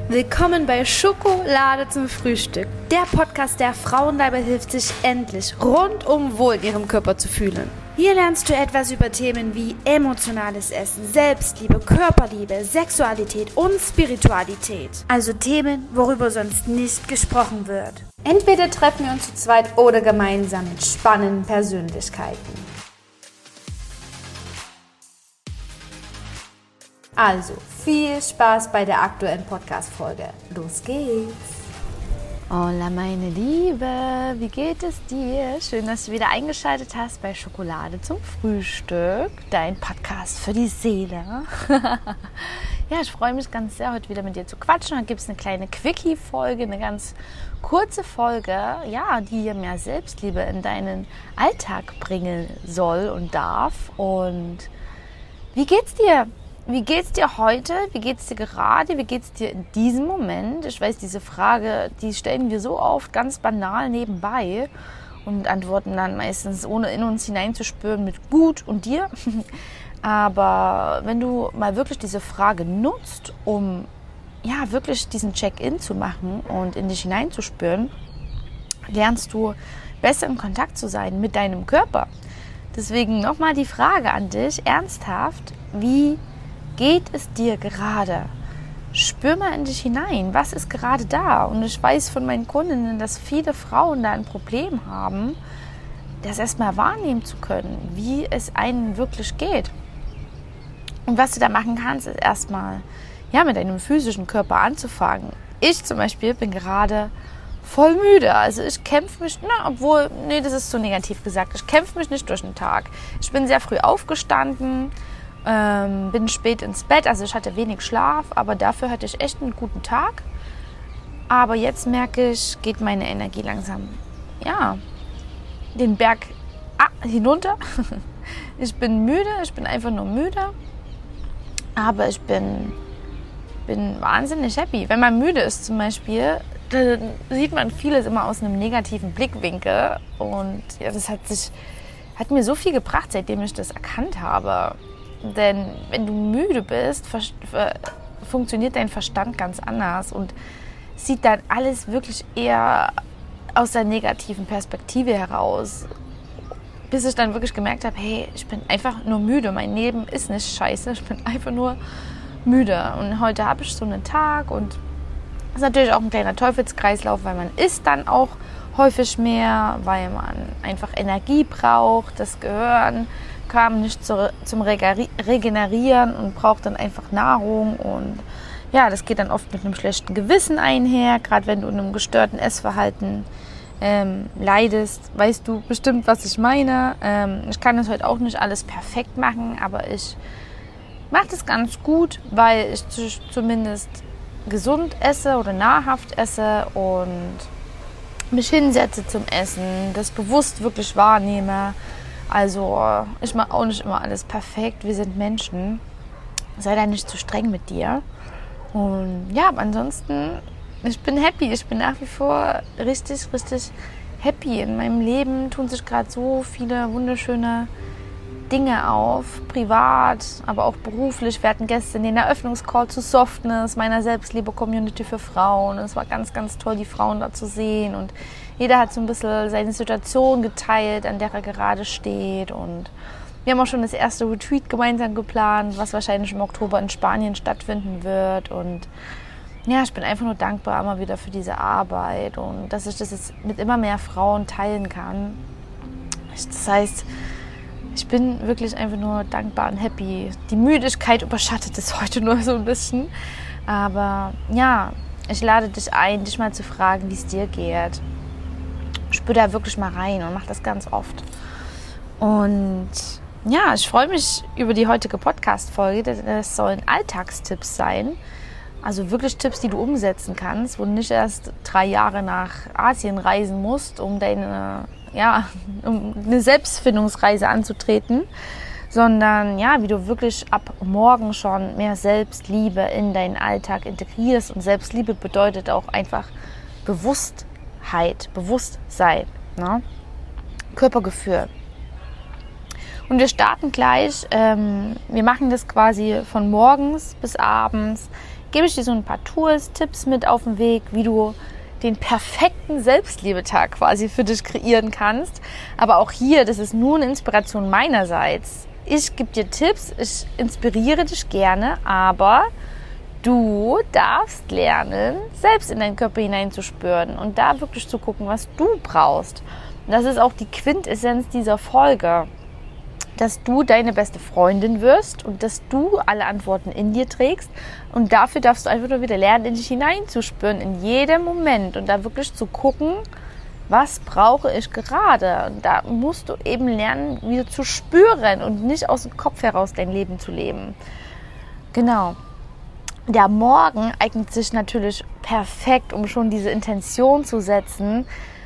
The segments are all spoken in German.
Willkommen bei Schokolade zum Frühstück, der Podcast, der Frauen dabei hilft, sich endlich rundum wohl in ihrem Körper zu fühlen. Hier lernst du etwas über Themen wie emotionales Essen, Selbstliebe, Körperliebe, Sexualität und Spiritualität. Also Themen, worüber sonst nicht gesprochen wird. Entweder treffen wir uns zu zweit oder gemeinsam mit spannenden Persönlichkeiten. Also, viel Spaß bei der aktuellen Podcast-Folge. Los geht's! Hola meine Liebe, wie geht es dir? Schön, dass du wieder eingeschaltet hast bei Schokolade zum Frühstück, dein Podcast für die Seele. Ja, ich freue mich ganz sehr, heute wieder mit dir zu quatschen. Da gibt es eine kleine Quickie-Folge, eine ganz kurze Folge, ja, die dir mehr Selbstliebe in deinen Alltag bringen soll und darf. Und wie geht's dir? Wie geht's dir heute? Wie geht's dir gerade? Wie geht's dir in diesem Moment? Ich weiß, diese Frage, die stellen wir so oft ganz banal nebenbei und antworten dann meistens, ohne in uns hineinzuspüren, mit gut und dir. Aber wenn du mal wirklich diese Frage nutzt, um ja wirklich diesen Check-in zu machen und in dich hineinzuspüren, lernst du besser in Kontakt zu sein mit deinem Körper. Deswegen nochmal die Frage an dich, ernsthaft, wie geht es dir gerade? Spür mal in dich hinein. Was ist gerade da? Und ich weiß von meinen Kundinnen, dass viele Frauen da ein Problem haben, das erstmal wahrnehmen zu können, wie es einem wirklich geht. Und was du da machen kannst, ist erstmal mit deinem physischen Körper anzufangen. Ich zum Beispiel bin gerade voll müde. Also ich kämpfe mich, das ist zu negativ gesagt, ich kämpfe mich nicht durch den Tag. Ich bin sehr früh aufgestanden, bin spät ins Bett, also ich hatte wenig Schlaf, aber dafür hatte ich echt einen guten Tag. Aber jetzt merke ich, geht meine Energie langsam, den Berg hinunter. Ich bin müde, ich bin einfach nur müde, aber ich bin wahnsinnig happy. Wenn man müde ist zum Beispiel, dann sieht man vieles immer aus einem negativen Blickwinkel und ja, das hat mir so viel gebracht, seitdem ich das erkannt habe. Denn wenn du müde bist, funktioniert dein Verstand ganz anders und sieht dann alles wirklich eher aus der negativen Perspektive heraus. Bis ich dann wirklich gemerkt habe, hey, ich bin einfach nur müde. Mein Leben ist nicht scheiße, ich bin einfach nur müde. Und heute habe ich so einen Tag und das ist natürlich auch ein kleiner Teufelskreislauf, weil man isst dann auch häufig mehr, weil man einfach Energie braucht, das Gehirn kam nicht zum Regenerieren und braucht dann einfach Nahrung und ja, das geht dann oft mit einem schlechten Gewissen einher, gerade wenn du in einem gestörten Essverhalten leidest, weißt du bestimmt, was ich meine. Ich kann das heute auch nicht alles perfekt machen, aber ich mache das ganz gut, weil ich zumindest gesund esse oder nahrhaft esse und mich hinsetze zum Essen, das bewusst wirklich wahrnehme. Also ich mache auch nicht immer alles perfekt, wir sind Menschen. Sei da nicht zu streng mit dir. Und ja, aber ansonsten, ich bin happy. Ich bin nach wie vor richtig, richtig happy. In meinem Leben tun sich gerade so viele wunderschöne Dinge auf, privat, aber auch beruflich. Wir hatten gestern den Eröffnungscall zu Softness, meiner Selbstliebe-Community für Frauen. Und es war ganz, ganz toll, die Frauen da zu sehen. Und jeder hat so ein bisschen seine Situation geteilt, an der er gerade steht. Und wir haben auch schon das erste Retreat gemeinsam geplant, was wahrscheinlich im Oktober in Spanien stattfinden wird. Und ja, ich bin einfach nur dankbar immer wieder für diese Arbeit und dass ich das jetzt mit immer mehr Frauen teilen kann. Das heißt, ich bin wirklich einfach nur dankbar und happy. Die Müdigkeit überschattet es heute nur so ein bisschen. Aber ja, ich lade dich ein, dich mal zu fragen, wie es dir geht. Spür da wirklich mal rein und mach das ganz oft. Und ja, ich freue mich über die heutige Podcast-Folge. Das sollen Alltagstipps sein. Also wirklich Tipps, die du umsetzen kannst, wo du nicht erst 3 Jahre nach Asien reisen musst, um um eine Selbstfindungsreise anzutreten, sondern wie du wirklich ab morgen schon mehr Selbstliebe in deinen Alltag integrierst. Und Selbstliebe bedeutet auch einfach Bewusstsein, ne? Körpergefühl. Und wir starten gleich, wir machen das quasi von morgens bis abends, gebe ich dir so ein paar Tools, Tipps mit auf den Weg, wie du den perfekten Selbstliebetag quasi für dich kreieren kannst. Aber auch hier, das ist nur eine Inspiration meinerseits. Ich gebe dir Tipps, ich inspiriere dich gerne, aber du darfst lernen, selbst in deinen Körper hineinzuspüren und da wirklich zu gucken, was du brauchst. Und das ist auch die Quintessenz dieser Folge, dass du deine beste Freundin wirst und dass du alle Antworten in dir trägst. Und dafür darfst du einfach nur wieder lernen, in dich hineinzuspüren, in jedem Moment und da wirklich zu gucken, was brauche ich gerade. Und da musst du eben lernen, wieder zu spüren und nicht aus dem Kopf heraus dein Leben zu leben. Genau. Der Morgen eignet sich natürlich perfekt, um schon diese Intention zu setzen.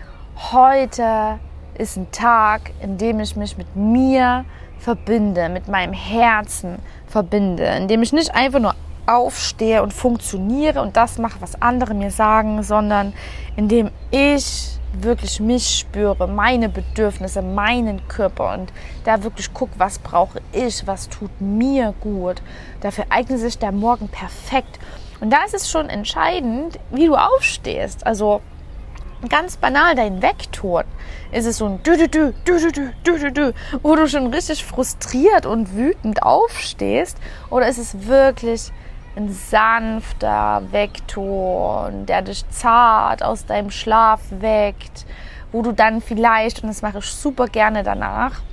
Heute ist ein Tag, in dem ich mich mit mir verbinde, mit meinem Herzen verbinde, in dem ich nicht einfach nur aufstehe und funktioniere und das mache, was andere mir sagen, sondern in dem ich wirklich mich spüre, meine Bedürfnisse, meinen Körper und da wirklich gucke, was brauche ich, was tut mir gut. Dafür eignet sich der Morgen perfekt. Und da ist es schon entscheidend, wie du aufstehst. Also ganz banal, dein Weckton. Ist es so ein Dü-dü-dü, wo du schon richtig frustriert und wütend aufstehst? Oder ist es wirklich ein sanfter Weckton, der dich zart aus deinem Schlaf weckt, wo du dann vielleicht, und das mache ich super gerne danach,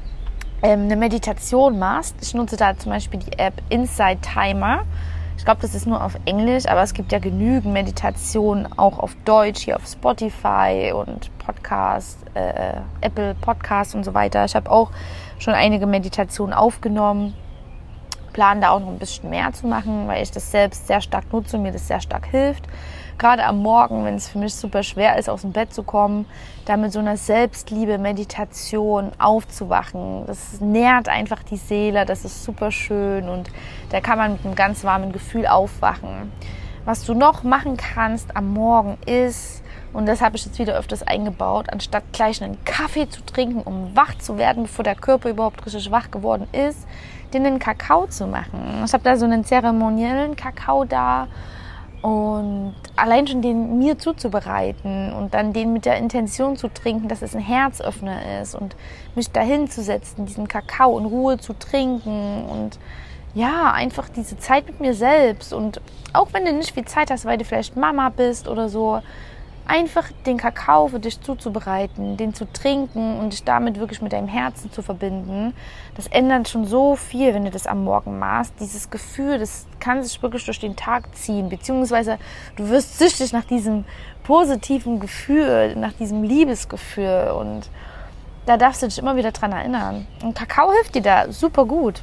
eine Meditation machst. Ich nutze da zum Beispiel die App Insight Timer. Ich glaube, das ist nur auf Englisch, aber es gibt ja genügend Meditationen auch auf Deutsch, hier auf Spotify und Podcast, Apple Podcasts und so weiter. Ich habe auch schon einige Meditationen aufgenommen, plane da auch noch ein bisschen mehr zu machen, weil ich das selbst sehr stark nutze und mir das sehr stark hilft. Gerade am Morgen, wenn es für mich super schwer ist, aus dem Bett zu kommen, da mit so einer Selbstliebe-Meditation aufzuwachen. Das nährt einfach die Seele, das ist super schön und da kann man mit einem ganz warmen Gefühl aufwachen. Was du noch machen kannst am Morgen ist, und das habe ich jetzt wieder öfters eingebaut, anstatt gleich einen Kaffee zu trinken, um wach zu werden, bevor der Körper überhaupt richtig wach geworden ist, den einen Kakao zu machen. Ich habe da so einen zeremoniellen Kakao da und allein schon den mir zuzubereiten und dann den mit der Intention zu trinken, dass es ein Herzöffner ist und mich dahin zu setzen, diesen Kakao in Ruhe zu trinken und ja, einfach diese Zeit mit mir selbst und auch wenn du nicht viel Zeit hast, weil du vielleicht Mama bist oder so, einfach den Kakao für dich zuzubereiten, den zu trinken und dich damit wirklich mit deinem Herzen zu verbinden, das ändert schon so viel, wenn du das am Morgen machst. Dieses Gefühl, das kann sich wirklich durch den Tag ziehen, beziehungsweise du wirst süchtig nach diesem positiven Gefühl, nach diesem Liebesgefühl und da darfst du dich immer wieder dran erinnern. Und Kakao hilft dir da super gut.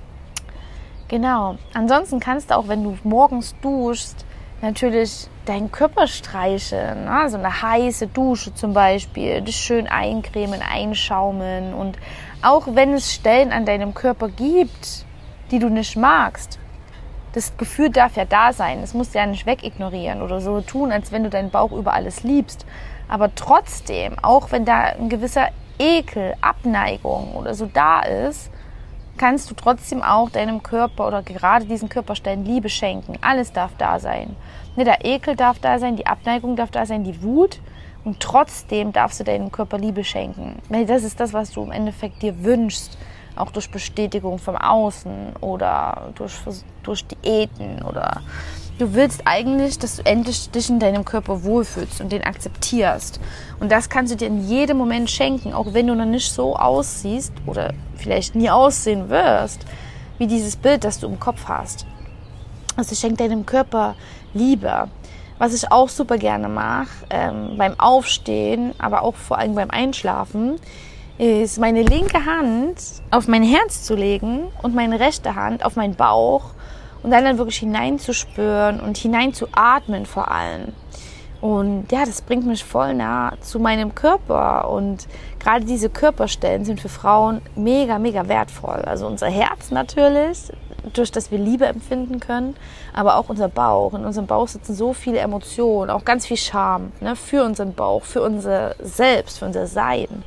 Genau. Ansonsten kannst du auch, wenn du morgens duschst, natürlich deinen Körper streicheln, ne? So eine heiße Dusche zum Beispiel, dich schön eincremen, einschaumen und auch wenn es Stellen an deinem Körper gibt, die du nicht magst, das Gefühl darf ja da sein, es musst du ja nicht wegignorieren oder so tun, als wenn du deinen Bauch über alles liebst, aber trotzdem, auch wenn da ein gewisser Ekel, Abneigung oder so da ist, kannst du trotzdem auch deinem Körper oder gerade diesen Körperstellen Liebe schenken. Alles darf da sein. Der Ekel darf da sein, die Abneigung darf da sein, die Wut. Und trotzdem darfst du deinem Körper Liebe schenken. Weil das ist das, was du im Endeffekt dir wünschst. Auch durch Bestätigung vom Außen oder durch Diäten. Oder du willst eigentlich, dass du endlich dich in deinem Körper wohlfühlst und den akzeptierst. Und das kannst du dir in jedem Moment schenken, auch wenn du noch nicht so aussiehst oder vielleicht nie aussehen wirst, wie dieses Bild, das du im Kopf hast. Also schenk deinem Körper Liebe. Was ich auch super gerne mache, beim Aufstehen, aber auch vor allem beim Einschlafen, ist meine linke Hand auf mein Herz zu legen und meine rechte Hand auf meinen Bauch und dann wirklich hineinzuspüren und hineinzuatmen vor allem. Und ja, das bringt mich voll nah zu meinem Körper und gerade diese Körperstellen sind für Frauen mega, mega wertvoll. Also unser Herz natürlich, durch das wir Liebe empfinden können, aber auch unser Bauch. In unserem Bauch sitzen so viele Emotionen, auch ganz viel Scham, ne, für unseren Bauch, für unser Selbst, für unser Sein.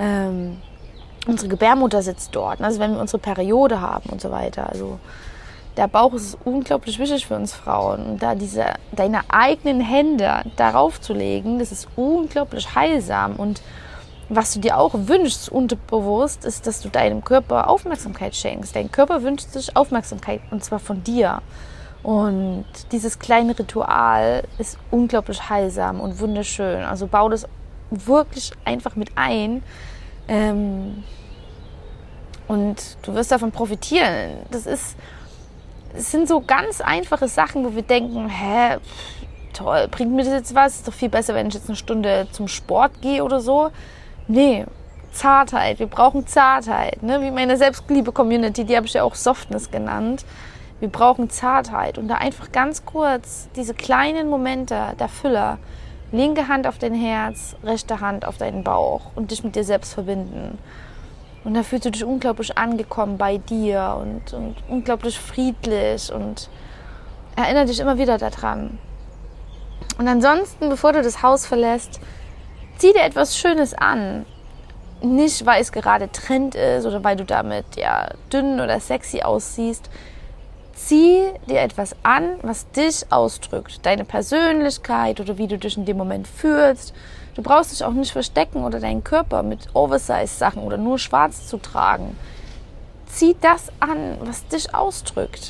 Unsere Gebärmutter sitzt dort, also wenn wir unsere Periode haben und so weiter. Also der Bauch ist unglaublich wichtig für uns Frauen. Und da deine eigenen Hände darauf zu legen, das ist unglaublich heilsam. Und was du dir auch wünschst, unterbewusst, ist, dass du deinem Körper Aufmerksamkeit schenkst. Dein Körper wünscht sich Aufmerksamkeit, und zwar von dir. Und dieses kleine Ritual ist unglaublich heilsam und wunderschön. Also bau das wirklich einfach mit ein. Und du wirst davon profitieren. Es sind so ganz einfache Sachen, wo wir denken, toll, bringt mir das jetzt was? Ist doch viel besser, wenn ich jetzt eine Stunde zum Sport gehe oder so. Nee, Zartheit. Wir brauchen Zartheit. Ne? Wie meine Selbstliebe-Community, die habe ich ja auch Softness genannt. Wir brauchen Zartheit. Und da einfach ganz kurz diese kleinen Momente der Fülle. Linke Hand auf dein Herz, rechte Hand auf deinen Bauch und dich mit dir selbst verbinden. Und da fühlst du dich unglaublich angekommen bei dir und unglaublich friedlich und erinnere dich immer wieder daran. Und ansonsten, bevor du das Haus verlässt, zieh dir etwas Schönes an. Nicht, weil es gerade Trend ist oder weil du damit ja dünn oder sexy aussiehst. Zieh dir etwas an, was dich ausdrückt. Deine Persönlichkeit oder wie du dich in dem Moment fühlst. Du brauchst dich auch nicht verstecken oder deinen Körper mit Oversize-Sachen oder nur schwarz zu tragen. Zieh das an, was dich ausdrückt.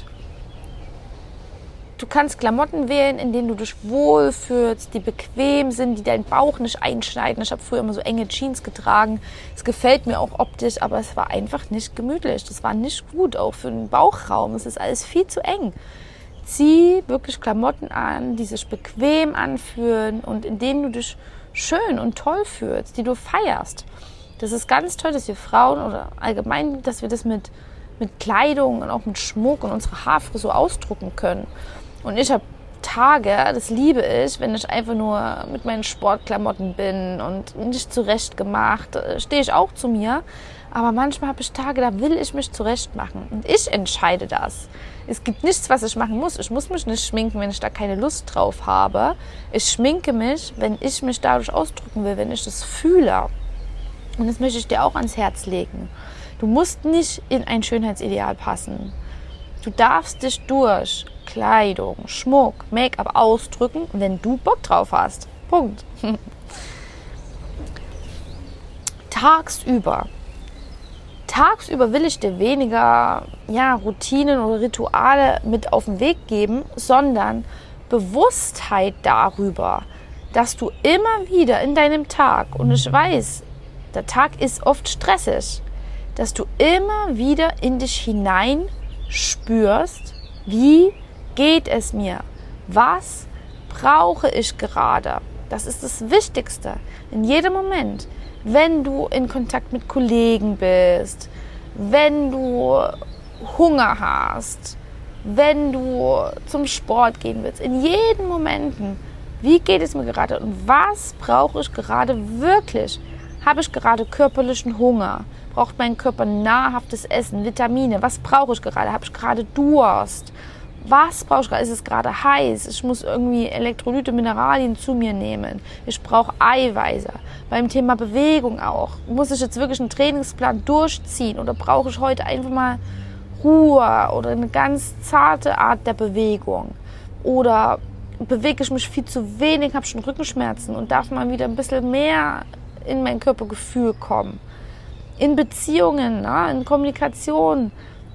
Du kannst Klamotten wählen, in denen du dich wohlfühlst, die bequem sind, die deinen Bauch nicht einschneiden. Ich habe früher immer so enge Jeans getragen. Es gefällt mir auch optisch, aber es war einfach nicht gemütlich. Das war nicht gut, auch für den Bauchraum. Es ist alles viel zu eng. Zieh wirklich Klamotten an, die sich bequem anfühlen und in denen du dich schön und toll fühlst, die du feierst. Das ist ganz toll, dass wir Frauen oder allgemein, dass wir das mit Kleidung und auch mit Schmuck und unserer Haarfrisur ausdrucken können. Und ich habe Tage, das liebe ich, wenn ich einfach nur mit meinen Sportklamotten bin und nicht zurecht gemacht, stehe ich auch zu mir. Aber manchmal habe ich Tage, da will ich mich zurecht machen. Und ich entscheide das. Es gibt nichts, was ich machen muss. Ich muss mich nicht schminken, wenn ich da keine Lust drauf habe. Ich schminke mich, wenn ich mich dadurch ausdrücken will, wenn ich das fühle. Und das möchte ich dir auch ans Herz legen. Du musst nicht in ein Schönheitsideal passen. Du darfst dich durch Kleidung, Schmuck, Make-up ausdrücken, wenn du Bock drauf hast. Punkt. Tagsüber will ich dir weniger Routinen oder Rituale mit auf den Weg geben, sondern Bewusstheit darüber, dass du immer wieder in deinem Tag, und ich weiß, der Tag ist oft stressig, dass du immer wieder in dich hinein spürst, wie geht es mir? Was brauche ich gerade? Das ist das Wichtigste in jedem Moment. Wenn du in Kontakt mit Kollegen bist, wenn du Hunger hast, wenn du zum Sport gehen willst, in jeden Momenten, wie geht es mir gerade und was brauche ich gerade wirklich? Habe ich gerade körperlichen Hunger? Braucht mein Körper nahrhaftes Essen, Vitamine? Was brauche ich gerade? Habe ich gerade Durst? Was brauche ich gerade? Ist es gerade heiß? Ich muss irgendwie Elektrolyte, Mineralien zu mir nehmen. Ich brauche Eiweiße. Beim Thema Bewegung auch. Muss ich jetzt wirklich einen Trainingsplan durchziehen oder brauche ich heute einfach mal Ruhe oder eine ganz zarte Art der Bewegung? Oder bewege ich mich viel zu wenig, habe schon Rückenschmerzen und darf mal wieder ein bisschen mehr in mein Körpergefühl kommen? In Beziehungen, in Kommunikation,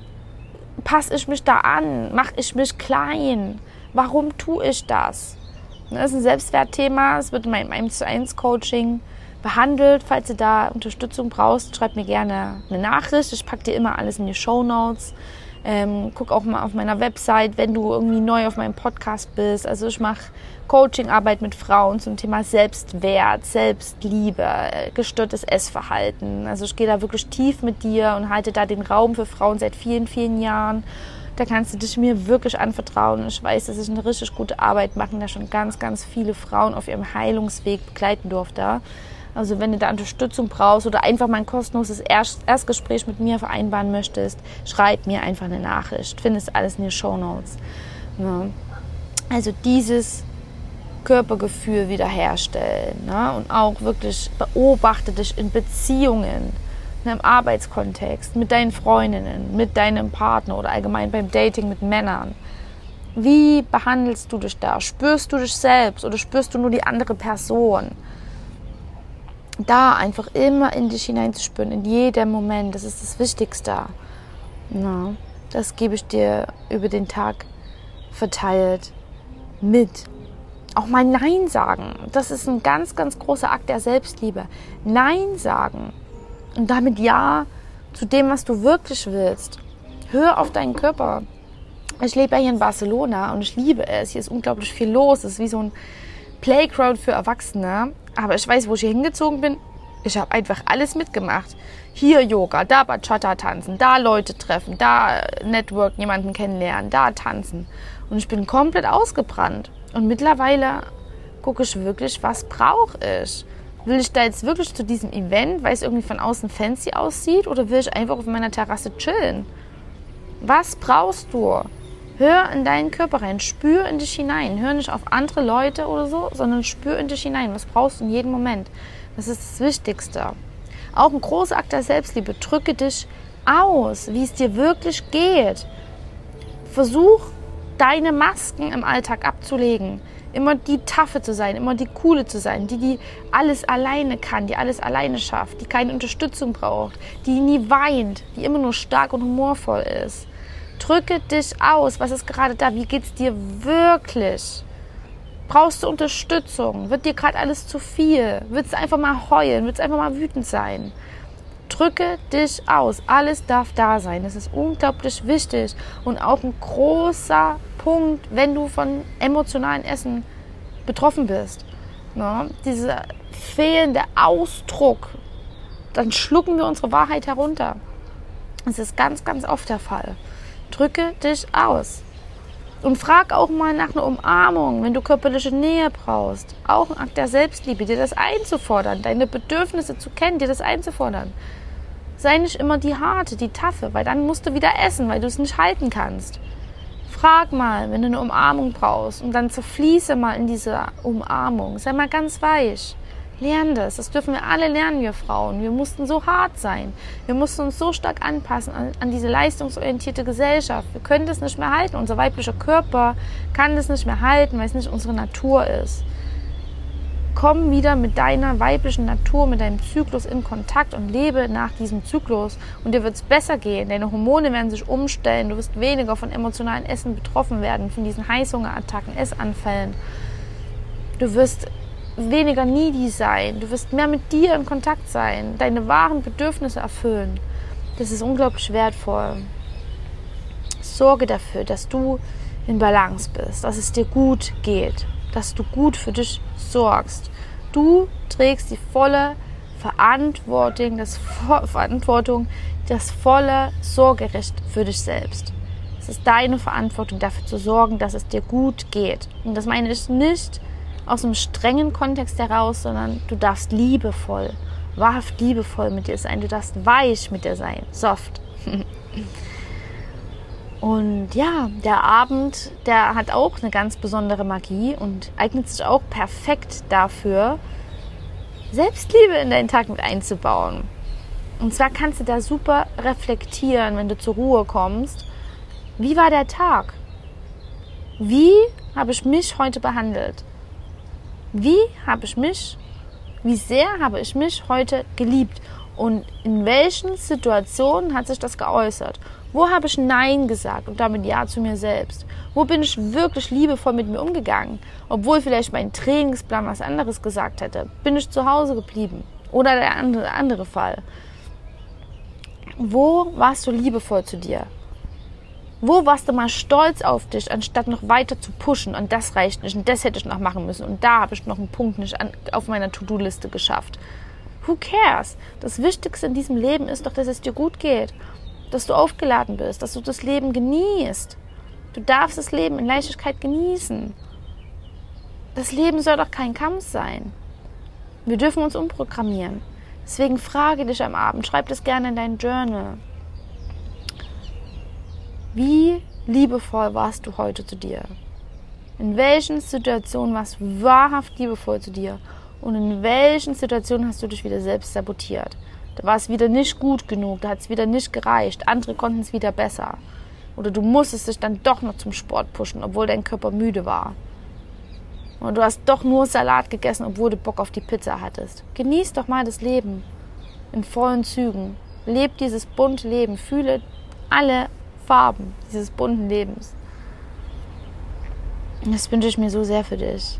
passe ich mich da an? Mache ich mich klein? Warum tue ich das? Das ist ein Selbstwertthema. Es wird in meinem 1:1 Coaching behandelt. Falls du da Unterstützung brauchst, schreib mir gerne eine Nachricht. Ich packe dir immer alles in die Shownotes. Guck auch mal auf meiner Website, wenn du irgendwie neu auf meinem Podcast bist. Also ich mache Coachingarbeit mit Frauen zum Thema Selbstwert, Selbstliebe, gestörtes Essverhalten. Also ich gehe da wirklich tief mit dir und halte da den Raum für Frauen seit vielen, vielen Jahren. Da kannst du dich mir wirklich anvertrauen. Ich weiß, dass ich eine richtig gute Arbeit mache, da schon ganz, ganz viele Frauen auf ihrem Heilungsweg begleiten durfte. Also wenn du da Unterstützung brauchst oder einfach mal ein kostenloses Erstgespräch mit mir vereinbaren möchtest, schreib mir einfach eine Nachricht. Findest alles in den Shownotes. Ja. Also dieses Körpergefühl wiederherstellen. Ne? Und auch wirklich beobachte dich in Beziehungen. im Arbeitskontext, mit deinen Freundinnen, mit deinem Partner oder allgemein beim Dating mit Männern. Wie behandelst du dich da? Spürst du dich selbst oder spürst du nur die andere Person? Da einfach immer in dich hineinzuspüren, in jedem Moment, das ist das Wichtigste. Na, das gebe ich dir über den Tag verteilt mit. Auch mal Nein sagen, das ist ein ganz, ganz großer Akt der Selbstliebe. Nein sagen und damit Ja zu dem, was du wirklich willst. Hör auf deinen Körper. Ich lebe ja hier in Barcelona und ich liebe es. Hier ist unglaublich viel los. Es ist wie so ein Playground für Erwachsene. Aber ich weiß, wo ich hier hingezogen bin. Ich habe einfach alles mitgemacht. Hier Yoga, da Bachata tanzen, da Leute treffen, da Network, jemanden kennenlernen, da tanzen. Und ich bin komplett ausgebrannt. Und mittlerweile gucke ich wirklich, was brauche ich? Will ich da jetzt wirklich zu diesem Event, weil es irgendwie von außen fancy aussieht? Oder will ich einfach auf meiner Terrasse chillen? Was brauchst du? Hör in deinen Körper rein, spür in dich hinein. Hör nicht auf andere Leute oder so, sondern spür in dich hinein. Was brauchst du in jedem Moment? Das ist das Wichtigste. Auch ein großer Akt der Selbstliebe. Drücke dich aus, wie es dir wirklich geht. Versuch, deine Masken im Alltag abzulegen. Immer die Taffe zu sein, immer die Coole zu sein, die alles alleine kann, die alles alleine schafft, die keine Unterstützung braucht, die nie weint, die immer nur stark und humorvoll ist. Drücke dich aus. Was ist gerade da? Wie geht's dir wirklich? Brauchst du Unterstützung? Wird dir gerade alles zu viel? Willst du einfach mal heulen? Willst du einfach mal wütend sein? Drücke dich aus. Alles darf da sein. Das ist unglaublich wichtig und auch ein großer Punkt, wenn du von emotionalen Essen betroffen bist. Ja, dieser fehlende Ausdruck, dann schlucken wir unsere Wahrheit herunter. Das ist ganz, ganz oft der Fall. Drücke dich aus. Und frag auch mal nach einer Umarmung, wenn du körperliche Nähe brauchst. Auch ein Akt der Selbstliebe, dir das einzufordern, deine Bedürfnisse zu kennen, dir das einzufordern. Sei nicht immer die Harte, die Taffe, weil dann musst du wieder essen, weil du es nicht halten kannst. Frag mal, wenn du eine Umarmung brauchst und dann zerfließe mal in diese Umarmung. Sei mal ganz weich. Lern das. Das dürfen wir alle lernen, wir Frauen. Wir mussten so hart sein. Wir mussten uns so stark anpassen an diese leistungsorientierte Gesellschaft. Wir können das nicht mehr halten. Unser weiblicher Körper kann das nicht mehr halten, weil es nicht unsere Natur ist. Komm wieder mit deiner weiblichen Natur, mit deinem Zyklus in Kontakt und lebe nach diesem Zyklus. Und dir wird es besser gehen. Deine Hormone werden sich umstellen. Du wirst weniger von emotionalen Essen betroffen werden, von diesen Heißhungerattacken, Essanfällen. Du wirst weniger needy sein. Du wirst mehr mit dir in Kontakt sein. Deine wahren Bedürfnisse erfüllen. Das ist unglaublich wertvoll. Sorge dafür, dass du in Balance bist, dass es dir gut geht, dass du gut für dich sorgst. Du trägst die volle Verantwortung, das volle Sorgerecht für dich selbst. Es ist deine Verantwortung, dafür zu sorgen, dass es dir gut geht. Und das meine ich nicht aus einem strengen Kontext heraus, sondern du darfst liebevoll, wahrhaft liebevoll mit dir sein. Du darfst weich mit dir sein, soft. Und ja, der Abend, der hat auch eine ganz besondere Magie und eignet sich auch perfekt dafür, Selbstliebe in deinen Tag mit einzubauen. Und zwar kannst du da super reflektieren, wenn du zur Ruhe kommst. Wie war der Tag? Wie habe ich mich heute behandelt? Wie sehr habe ich mich heute geliebt? Und in welchen Situationen hat sich das geäußert? Wo habe ich Nein gesagt und damit Ja zu mir selbst? Wo bin ich wirklich liebevoll mit mir umgegangen? Obwohl vielleicht mein Trainingsplan was anderes gesagt hätte. Bin ich zu Hause geblieben? Oder der andere Fall. Wo warst du liebevoll zu dir? Wo warst du mal stolz auf dich, anstatt noch weiter zu pushen? Und das reicht nicht und das hätte ich noch machen müssen. Und da habe ich noch einen Punkt nicht auf meiner To-Do-Liste geschafft. Who cares? Das Wichtigste in diesem Leben ist doch, dass es dir gut geht. Dass du aufgeladen bist, dass du das Leben genießt. Du darfst das Leben in Leichtigkeit genießen. Das Leben soll doch kein Kampf sein. Wir dürfen uns umprogrammieren. Deswegen frage dich am Abend, schreib das gerne in dein Journal. Wie liebevoll warst du heute zu dir? In welchen Situationen warst du wahrhaft liebevoll zu dir? Und in welchen Situationen hast du dich wieder selbst sabotiert? Da war es wieder nicht gut genug, da hat es wieder nicht gereicht. Andere konnten es wieder besser. Oder du musstest dich dann doch noch zum Sport pushen, obwohl dein Körper müde war. Und du hast doch nur Salat gegessen, obwohl du Bock auf die Pizza hattest. Genieß doch mal das Leben in vollen Zügen. Leb dieses bunte Leben. Fühle alle Farben dieses bunten Lebens. Und das wünsche ich mir so sehr für dich.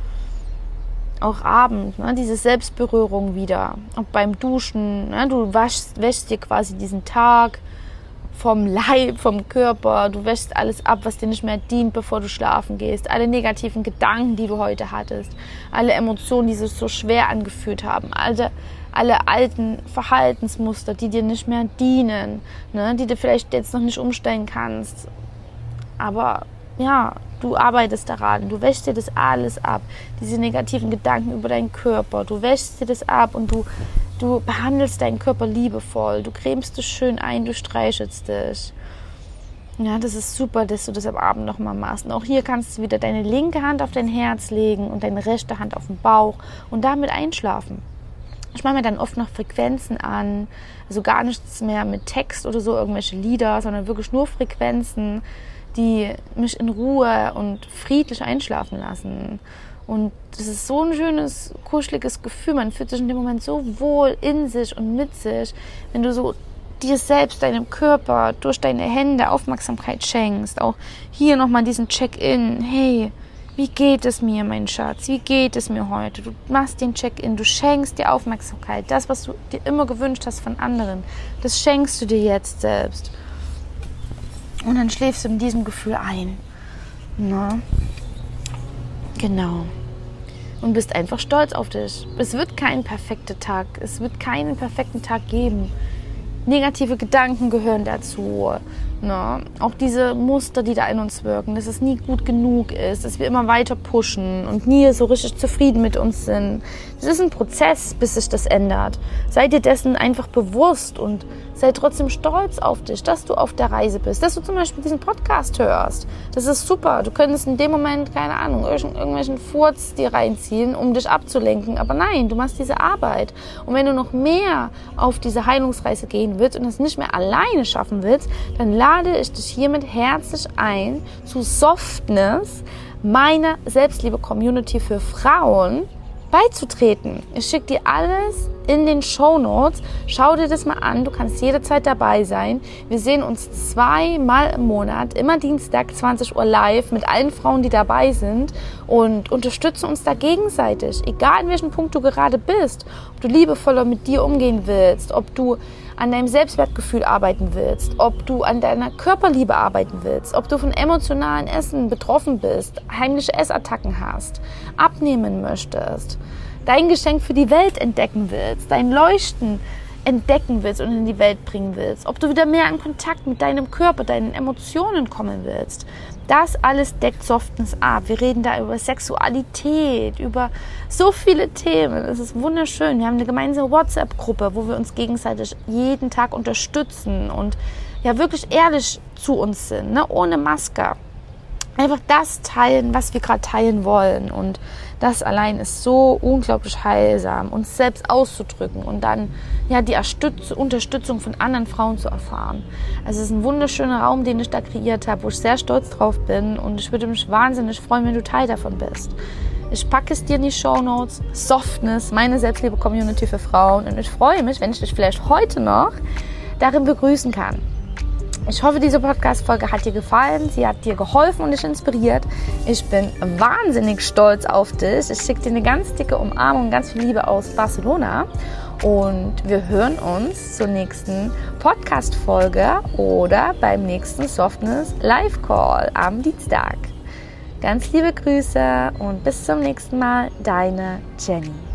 Auch Abend, ne, diese Selbstberührung wieder. Auch beim Duschen. Ne, du wäschst dir quasi diesen Tag vom Leib, vom Körper. Du wäschst alles ab, was dir nicht mehr dient, bevor du schlafen gehst. Alle negativen Gedanken, die du heute hattest. Alle Emotionen, die sich so schwer angefühlt haben. Alle alten Verhaltensmuster, die dir nicht mehr dienen. Ne, die du vielleicht jetzt noch nicht umstellen kannst. Aber ja, du arbeitest daran. Du wäschst dir das alles ab. Diese negativen Gedanken über deinen Körper. Du wäschst dir das ab und du behandelst deinen Körper liebevoll, du cremst dich schön ein, du streichelst dich. Ja, das ist super, dass du das am Abend nochmal machst. Und auch hier kannst du wieder deine linke Hand auf dein Herz legen und deine rechte Hand auf den Bauch und damit einschlafen. Ich mache mir dann oft noch Frequenzen an, also gar nichts mehr mit Text oder so, irgendwelche Lieder, sondern wirklich nur Frequenzen, die mich in Ruhe und friedlich einschlafen lassen. Und das ist so ein schönes, kuscheliges Gefühl. Man fühlt sich in dem Moment so wohl in sich und mit sich, wenn du so dir selbst, deinem Körper, durch deine Hände Aufmerksamkeit schenkst. Auch hier nochmal diesen Check-in. Hey, wie geht es mir, mein Schatz? Wie geht es mir heute? Du machst den Check-in, du schenkst dir Aufmerksamkeit. Das, was du dir immer gewünscht hast von anderen, das schenkst du dir jetzt selbst. Und dann schläfst du in diesem Gefühl ein. Na? Genau. Und bist einfach stolz auf dich. Es wird kein perfekter Tag. Es wird keinen perfekten Tag geben. Negative Gedanken gehören dazu. Ne? Auch diese Muster, die da in uns wirken, dass es nie gut genug ist, dass wir immer weiter pushen und nie so richtig zufrieden mit uns sind. Das ist ein Prozess, bis sich das ändert. Sei dir dessen einfach bewusst und sei trotzdem stolz auf dich, dass du auf der Reise bist, dass du zum Beispiel diesen Podcast hörst. Das ist super. Du könntest in dem Moment, keine Ahnung, irgendwelchen Furz dir reinziehen, um dich abzulenken. Aber nein, du machst diese Arbeit. Und wenn du noch mehr auf diese Heilungsreise gehen willst und es nicht mehr alleine schaffen willst, dann lade ich dich hiermit herzlich ein zu Softness, meiner Selbstliebe-Community für Frauen, beizutreten. Ich schicke dir alles in den Shownotes. Schau dir das mal an. Du kannst jederzeit dabei sein. Wir sehen uns 2-mal im Monat, immer Dienstag, 20 Uhr live mit allen Frauen, die dabei sind und unterstützen uns da gegenseitig. Egal in welchem Punkt du gerade bist. Ob du liebevoller mit dir umgehen willst, ob du an deinem Selbstwertgefühl arbeiten willst, ob du an deiner Körperliebe arbeiten willst, ob du von emotionalen Essen betroffen bist, heimliche Essattacken hast, abnehmen möchtest, dein Geschenk für die Welt entdecken willst, dein Leuchten entdecken willst und in die Welt bringen willst, ob du wieder mehr in Kontakt mit deinem Körper, deinen Emotionen kommen willst. Das alles deckt Softness ab. Wir reden da über Sexualität, über so viele Themen. Es ist wunderschön. Wir haben eine gemeinsame WhatsApp-Gruppe, wo wir uns gegenseitig jeden Tag unterstützen und ja wirklich ehrlich zu uns sind, ne? Ohne Maske. Einfach das teilen, was wir gerade teilen wollen. Und das allein ist so unglaublich heilsam, uns selbst auszudrücken und dann ja die Unterstützung von anderen Frauen zu erfahren. Also es ist ein wunderschöner Raum, den ich da kreiert habe, wo ich sehr stolz drauf bin. Und ich würde mich wahnsinnig freuen, wenn du Teil davon bist. Ich packe es dir in die Shownotes. Softness, meine Selbstliebe-Community für Frauen. Und ich freue mich, wenn ich dich vielleicht heute noch darin begrüßen kann. Ich hoffe, diese Podcast-Folge hat dir gefallen, sie hat dir geholfen und dich inspiriert. Ich bin wahnsinnig stolz auf dich. Ich schicke dir eine ganz dicke Umarmung, ganz viel Liebe aus Barcelona. Und wir hören uns zur nächsten Podcast-Folge oder beim nächsten Softness Live-Call am Dienstag. Ganz liebe Grüße und bis zum nächsten Mal, deine Jenny.